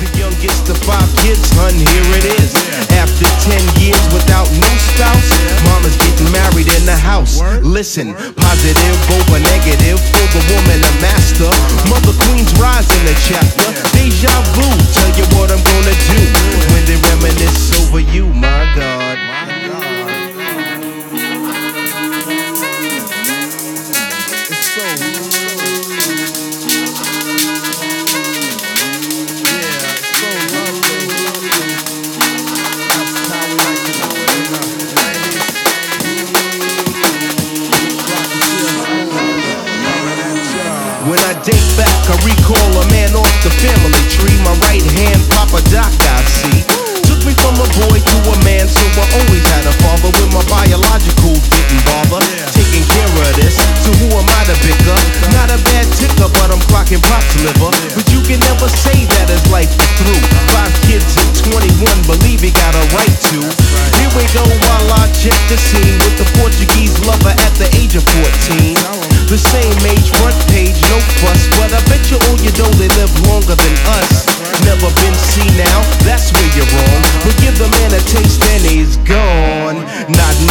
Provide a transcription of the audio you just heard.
The youngest of 5 kids, hun, here it is. After 10 years without no spouse, mama's getting married in the house. Listen, positive over negative, for the woman a master. Mother queens rise in the chapter. Deja vu, tell you what I'm gonna do when they reminisce over you, my God. When I date back, I recall a man off the family tree. My right hand, Papa Doc, I see. Took me from a boy to a man, so I always had a father. When my biological didn't bother taking care of this, so who am I to pick up? Not a bad ticker, but I'm clocking Pop's liver. But you can never say that his life is through. 5 kids at 21, believe he got a right to. Here we go while I check the scene with the Portuguese lover at the age of 14. The same age, front page, no fuss, but I bet you all you know they live longer than us. Never been seen now, that's where you're wrong. But give the man a taste and he's gone. Not